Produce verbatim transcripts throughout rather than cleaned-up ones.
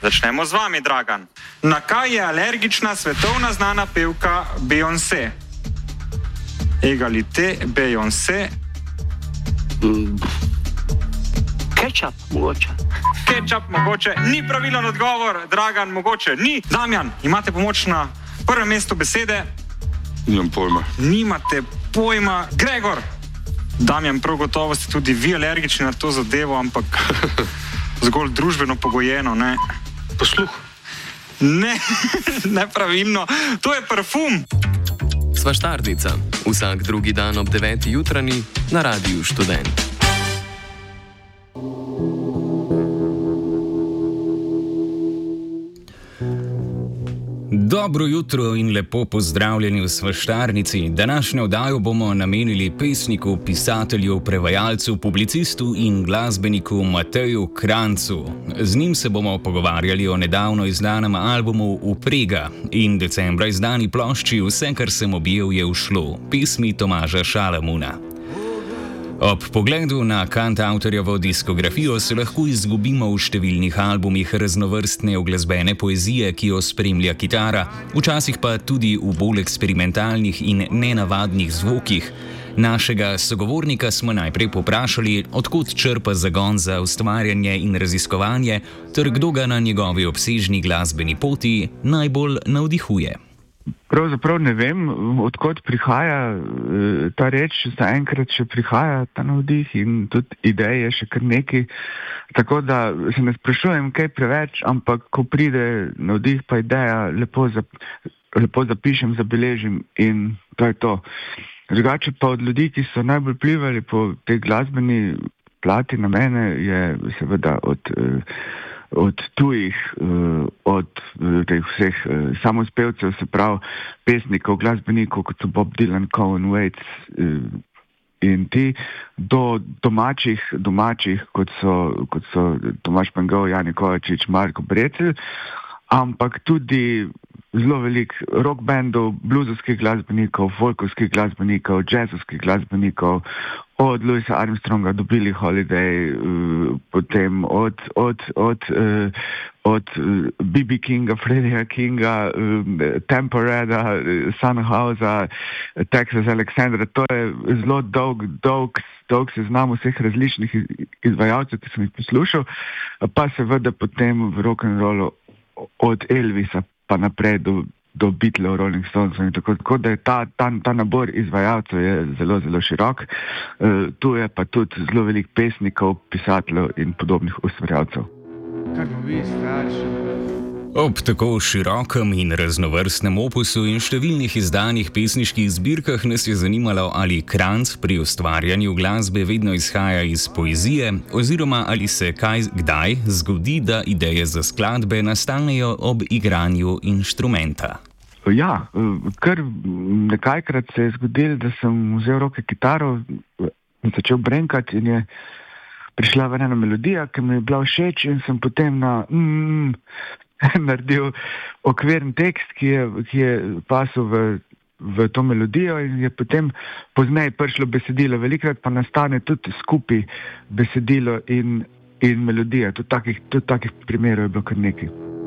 Začnemo z vami, Dragan. Na kaj je alergična svetovna znana pevka Beyoncé? Egalite, Beyoncé. Mm. Kečap, mogoče. Kečap, mogoče. Ni pravilen odgovor, Dragan, mogoče ni. Damjan, imate pomoč na prvem mestu besede? Nimam pojma. Nimate pojma. Gregor. Damjan, prav gotovo ste tudi vi alergični na to zadevo, ampak zgolj družbeno pogojeno, ne? Posluh. Ne, nepravilno. To je parfum. Svaštarnica. Vsak drugi dan ob deveti jutranji na Radiu Študent. Dobro jutro in lepo pozdravljeni v Svaštarnici. Današnjo oddajo bomo namenili pesniku, pisatelju, prevajalcu, publicistu in glasbeniku Mateju Kranjcu. Z njim se bomo pogovarjali o nedavno izdanem albumu Vprega in decembra izdani plošči Vse, kar sem objel, je ušlo, pesmi Tomaža Šalamuna. Ob pogledu na kantavtorjevo diskografijo se lahko izgubimo v številnih albumih raznovrstne uglasbene poezije, ki jo spremlja kitara, včasih pa tudi v bolj eksperimentalnih in nenavadnih zvokih. Našega sogovornika smo najprej poprašali, odkot črpa zagon za ustvarjanje in raziskovanje, ter kdo ga na njegovi obsežni glasbeni poti najbolj navdihuje. Pravzaprav ne vem, odkot prihaja ta reč, zaenkrat še prihaja ta navdih in tudi ideje še kar nekaj. Tako da se ne sprašujem kaj preveč, ampak ko pride navdih pa ideja, lepo, zap, lepo zapišem, zabeležim in to je to. Drugače pa od ljudi, ki so najbolj vplivali po tej glasbeni plati na mene, je seveda od... od tujih, od teh vseh samospevcev, se pravi pesnikov, glasbenikov, kot so Bob Dylan, Cowan Waits in ti, do domačih, domačih, kot so, kot so Tomaž Pengov, Jani Kovačič, Marko Brecelj, ampak tudi zelo velik rock bandov, bluzovskih glasbenikov, folkovskih glasbenikov, jazzovskih glasbenikov, od Louisa Armstronga do Billie Holiday, uh, potem od, od, od, uh, od B B Kinga, Freddieja Kinga, uh, Temporada, uh, Sunhausa, Texas Alexandra. To je zelo dolg, dolg, dolg seznam vseh različnih izvajalcev, ki sem jih poslušal, pa seveda potem v rock'n'rollu od Elvisa pa naprej do, do Beatlesov, Rolling Stonesov in tako, tako da je ta, ta, ta nabor izvajalcev je zelo, zelo širok. Uh, tu je pa tudi zelo velik pesnikov, pisateljev in podobnih ustvarjalcev. Kar bomo vi starši. Ob tako širokem in raznovrstnem opusu in številnih izdanih pesniških zbirkah nas je zanimalo, ali Kranjc pri ustvarjanju glasbe vedno izhaja iz poezije, oziroma ali se kaj kdaj zgodi, da ideje za skladbe nastanejo ob igranju inštrumenta. Ja, kar nekajkrat se je zgodilo, da sem vzel v roke kitaro in začel brenkati in je prišla ven ena melodija, ki mi je bila všeč in sem potem na mm, naredil okvirn tekst, ki je, ki je pasel v, v to melodijo in je potem pozneje prišlo besedilo. Velikrat pa nastane tudi skupaj besedilo in, in melodija. Tudi takih, tudi takih primerov je bilo kar nekaj.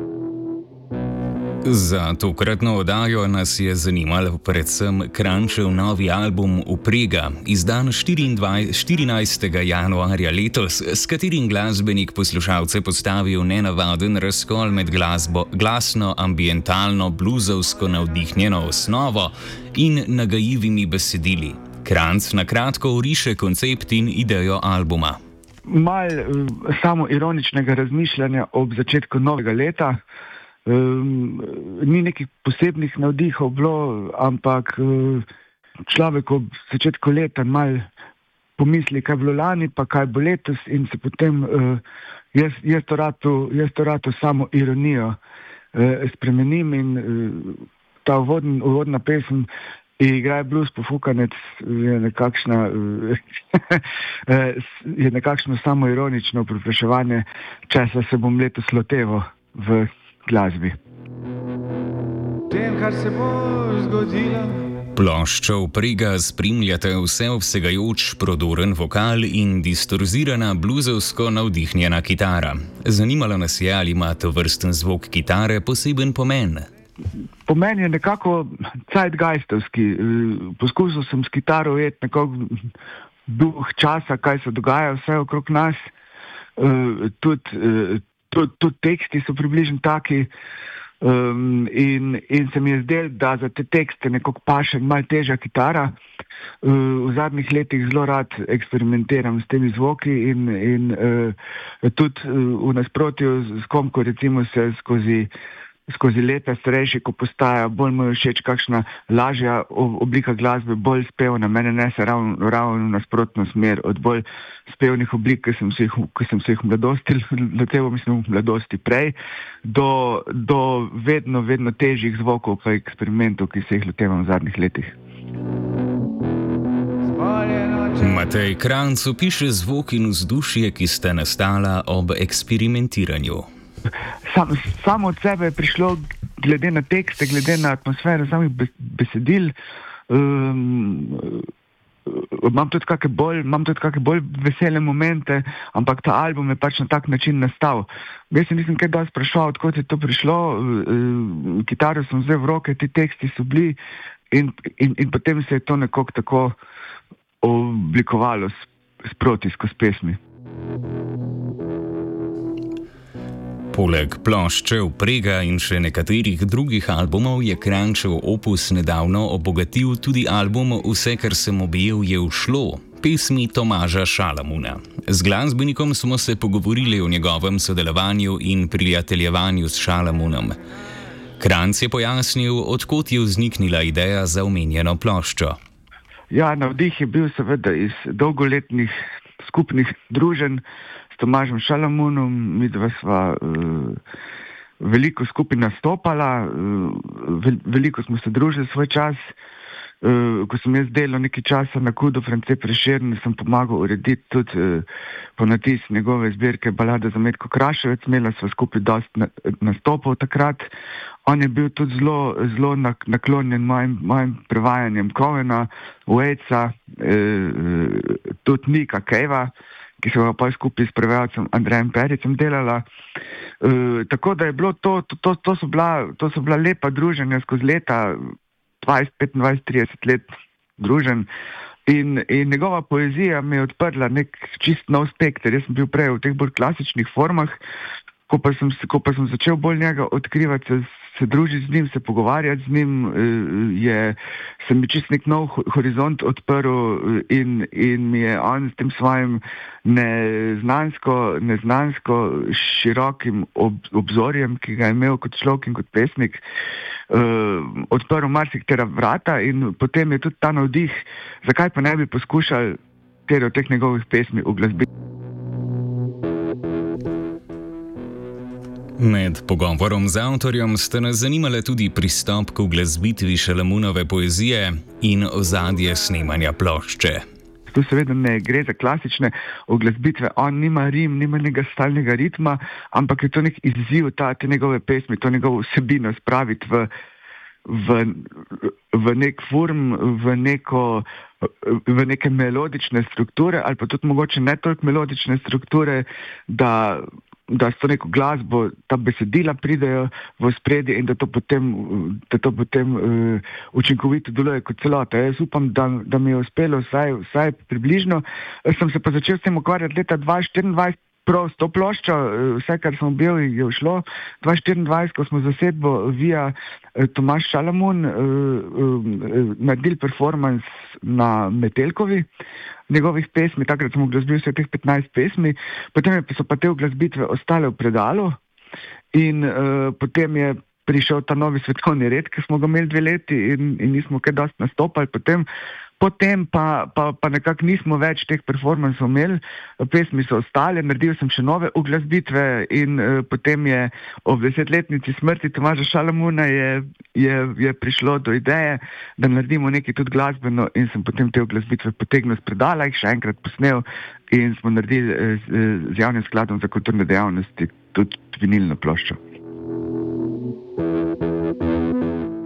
Za tokratno oddajo nas je zanimal predvsem Kranjčev novi album Vprega, izdan štirinajstega januarja letos, s katerim glasbenik poslušalce postavi v nenavaden razkol med glasbo, glasno, ambientalno, bluzovsko navdihnjeno osnovo in nagajivimi besedili. Kranjc na kratko oriše koncept in idejo albuma. Mal uh, samo ironičnega razmišljanja ob začetku novega leta. Um, ni nekih posebnih navdihov bilo, ampak uh, človek ob začetku leta mal pomisli, kaj je bilo lani, pa kaj bo letos in se potem uh, jaz, jaz to rado, jaz to rado samo ironijo uh, spremenim in uh, ta uvodn, uvodna pesem Igraj blues pofukanec je nekakšna uh, je nekakšno samoironično pripraševanje, česa se bom letos loteval v glasbi. Tem, kar se bo zgodilo, Ploščo Vprega spremljate vseobsegajoč prodoren vokal in distorzirana bluzovsko navdihnjena kitara. Zanimalo nas je, ali ima tovrsten zvok kitare poseben pomen. Pomen je nekako zeitgeistovski. Poskusil sem s kitaro ujeti nekako duh časa, kaj se dogaja vse okrog nas. Tudi tud, tud teksti so približno taki. Um, in, in se mi je zdel, da za te tekste nekako paše malo težja kitara. Uh, v zadnjih letih zelo rad eksperimentiram s temi zvoki in, in uh, tudi uh, v nasprotju s kom, ko recimo se skozi, skozi leta starejši, ko postaja bolj mu všeč kakšna lažja oblika glasbe, bolj spevna. Mene nese ravno, ravno nasprotno smer od bolj spevnih oblik, ki sem se jih, ki sem se jih v mladosti, letelo mislim v mladosti prej, do, do vedno, vedno težjih zvokov pa eksperimentov, ki se jih lotevam v zadnjih letih. Matej Kranjc opiše zvok in vzdušje, ki sta nastala ob eksperimentiranju. Sam, samo od sebe je prišlo, glede na tekste, glede na atmosfero samih besedil. Um, imam tudi kakšne bolj, imam tudi kakšne bolj vesele momente, ampak ta album je pač na tak način nastal. Jaz se nisem kaj dosti spraševal, odkot je to prišlo. Uh, kitaro sem vzel v roke, ti teksti so bili in, in, in potem se je to nekako tako oblikovalo sproti skozi pesmi. Poleg Plošče Vprega in še nekaterih drugih albumov je Kranjčev opus nedavno obogatil tudi album Vse, kar sem objel, je ušlo, pesmi Tomaža Šalamuna. Z glasbenikom smo se pogovorili o njegovem sodelovanju in prijateljevanju s Šalamunom. Kranjc je pojasnil, odkot je vzniknila ideja za omenjeno ploščo. Ja, navdih je bil seveda iz dolgoletnih skupnih druženj s Tomažem Šalamunom. Mi dva sva uh, veliko skupaj nastopala, uh, veliko smo se družili svoj čas. Uh, ko sem jaz delal nekaj časa na Kudu France Prešeren, sem pomagal urediti tudi uh, ponatis njegove zbirke Balada za Metko Kraševec. Imela sva skupaj dosti na, nastopov takrat. On je bil tudi zelo, zelo naklonjen mojim, mojim prevajanjem Covena, Waitsa, uh, tudi Nika Cavea, ki so ga pa skupaj s prevajalcem Andrejem Pericem delala. Uh, tako da je bilo to, to, to, to, so bila, to so bila lepa druženja skozi leta, dvajset, petindvajset, trideset let družen. In, in njegova poezija mi je odprla nek čist nov spekter. Jaz sem bil prej v teh bolj klasičnih formah, ko pa sem, ko pa sem začel bolj njega odkrivati, se, se družiti z njim, se pogovarjati z njim, je, se mi čist nek nov horizont odprl in, in mi je on s tem svojim neznansko, neznansko širokim ob, obzorjem, ki ga je imel kot človek in kot pesnik, uh, odprl marsikatera vrata in potem je tudi ta navdih, zakaj pa ne bi poskušali tere od teh njegovih pesmi uglasbiti. Med pogovorom z avtorjem ste nas zanimale tudi pristop k uglasbitvi Šalamunove poezije in ozadje snemanja plošče. Tu seveda ne gre za klasične uglasbitve, on nima rim, nima nekega stalnega ritma, ampak je to nek izziv, ta, te njegove pesmi, to njegovo vsebino spraviti v, v, v nek form, v, neko, v neke melodične strukture, ali pa tudi mogoče ne toliko melodične strukture, da da s to neko glasbo ta besedila pridejo v ospredje in da to potem, da to potem uh, učinkovito deluje kot celota. Jaz upam, da, da mi je uspelo vsaj, vsaj približno. Sem se pa začel s tem ukvarjati leta dva tisoč štiriindvajset, prav s to ploščo, vse, kar smo objel, je ušlo. dva tisoč štiriindvajset, ko smo zasedbo via Tomaž Šalamun uh, uh, naredili performance na Metelkovi, njegovih pesmi, takrat smo uglasbili vse teh petnajst pesmi, potem so pa te uglasbitve ostale v predalu in uh, potem je prišel ta novi svetovni red, ki smo ga imeli dve leti in, in nismo kaj dosti nastopali, potem, potem pa, pa, pa nekako nismo več teh performansov imeli, pesmi so ostale, naredil sem še nove uglasbitve in uh, potem je ob desetletnici smrti Tomaža Šalamuna je, je, je prišlo do ideje, da naredimo nekaj tudi glasbeno in sem potem te uglasbitve potegnil z predala, jih še enkrat posnel in smo naredili uh, z, z javnim skladom za kulturne dejavnosti tudi vinilno ploščo.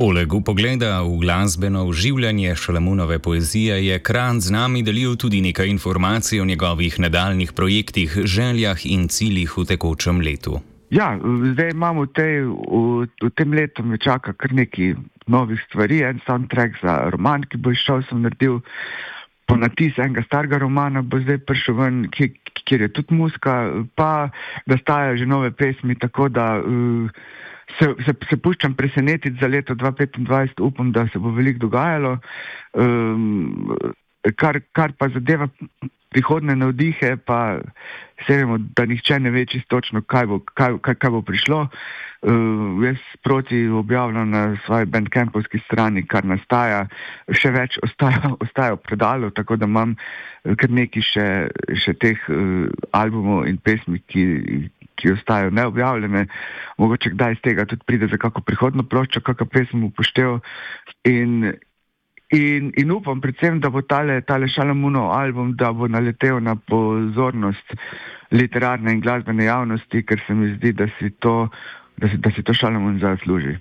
Poleg upogleda v glasbeno oživljanje Šalamunove poezije je Kranjc z nami delil tudi nekaj informacij o njegovih nadaljnih projektih, željah in ciljih v tekočem letu. Ja, zdaj imamo v, tej, v, v tem letu me čaka kar nekaj novih stvari. En soundtrack za roman, ki bo išel, sem naredil po natis enega starega romana, bo zdaj prišel ven, kjer je tudi muzika, pa da stajajo že nove pesmi, tako da uh, se, se, se puščam presenetiti za leto dva tisoč petindvajset, upam, da se bo veliko dogajalo. Um, kar, kar pa zadeva prihodne navdihe, pa se vemo, da nihče ne ve čisto točno, kaj bo, kaj, kaj, kaj bo prišlo. Uh, jaz proti objavljam na svoji bandcampovski strani, kar nastaja, še več ostaja, ostaja v predalu, tako da imam kar nekaj še, še teh uh, albumov in pesmi, ki, ki ostajajo neobjavljene. Mogoče kdaj iz tega tudi pride za kako prihodno ploščo, kakšno pesem upošteval. In In, in upam predvsem, da bo tale, tale Šalamunov album, da bo naletel na pozornost literarne in glasbene javnosti, ker se mi zdi, da si to, da si, da si to Šalamun zasluži.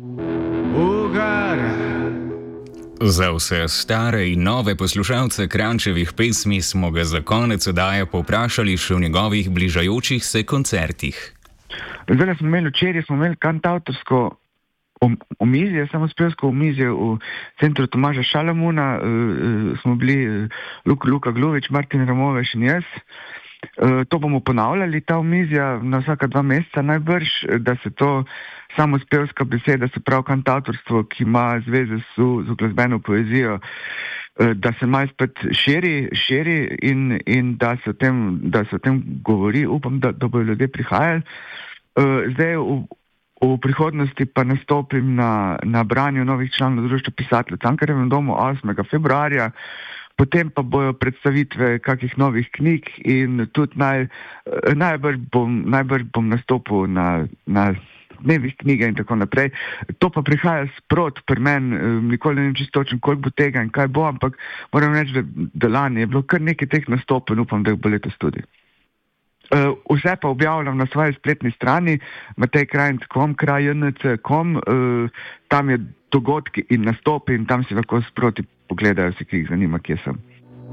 Za vse stare in nove poslušalce Kranjčevih pesmi smo ga za konec oddaje povprašali še v njegovih bližajočih se koncertih. Zdaj smo imeli včeraj, smo imeli kantavtorsko omizje, samospevsko omizje v centru Tomaža Šalamuna, uh, smo bili uh, Luka, Luka Gluvič, Martin Ramoveš in jaz. Uh, to bomo ponavljali, ta omizja, na vsaka dva meseca najbrž, da se to samospevska beseda, se pravi kantautorstvo, ki ima zveze z, z glasbeno poezijo, uh, da se malo spet širi, širi in, in da, se tem, da se o tem govori. Upam, da, da bodo ljudje prihajali. Uh, zdaj v V prihodnosti pa nastopim na, na branju novih članov Društva pisateljev v Cankarjevem domu osmega februarja, potem pa bojo predstavitve kakih novih knjig in tudi naj, najbrž, bom, najbrž bom nastopil na, na dnevih knjige in tako naprej. To pa prihaja sprot pri meni, nikoli ne vem čisto točno, koliko bo tega in kaj bo, ampak moram reči, da, da lani je bilo kar nekaj teh nastopov in upam, da jih bo letos tudi. Uh, vse pa objavljam na svoji spletni strani matej krajnc pika com, kraj j n c pika com, uh, tam je dogodki in nastopi in tam si lahko sproti pogledajo vsi, ki jih zanima, kje sem.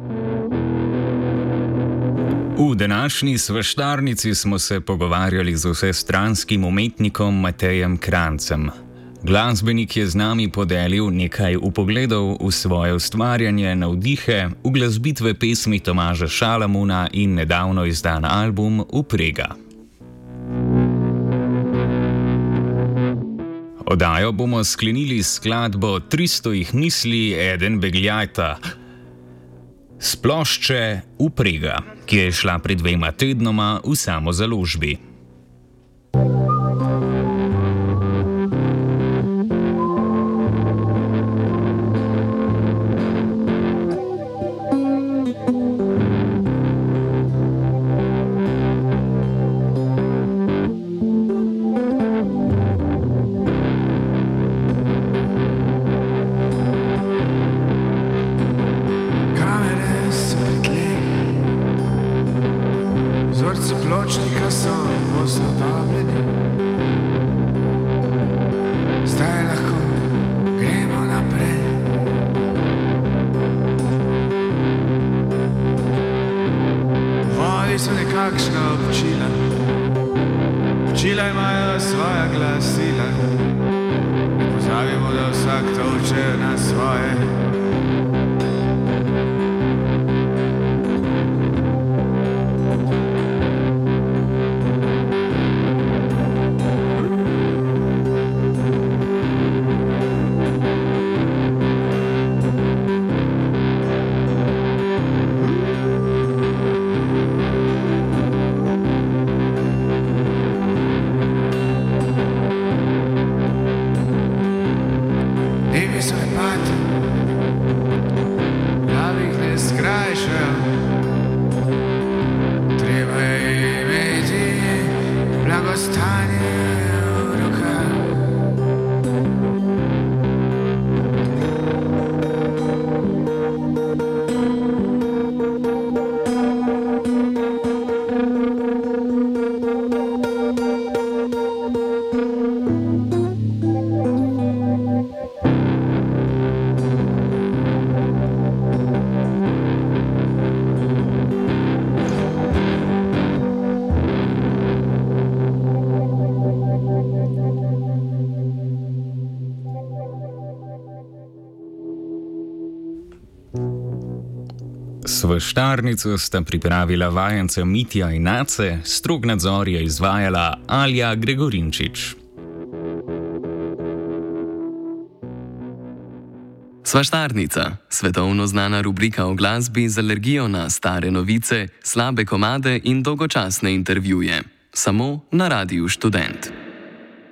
V današnji svaštarnici smo se pogovarjali z vsestranskim umetnikom Matejem Krancem. Glasbenik je z nami podelil nekaj vpogledov v svoje ustvarjanje, navdihe, uglasbitve pesmi Tomaža Šalamuna in nedavno izdan album Uprega. Oddajo bomo sklenili s skladbo Tristo jih misli, eden begljajta s plošče Uprega, ki je šla pred dvema tednoma v samozaložbi. Pločnika so posodobljeni, zdaj lahko gremo naprej. Vodi so nekakšna občila, občila imajo svoja glasila, ne pozabimo, da vsak tolče na svoje. Dnevi so lepati, Svaštarnico sta pripravila vajenca Mitja in Nace, strog nadzor je izvajala Alja Gregorinčič. Svaštarnica, svetovno znana rubrika o glasbi z alergijo na stare novice, slabe komade in dolgočasne intervjuje. Samo na Radiu Študent.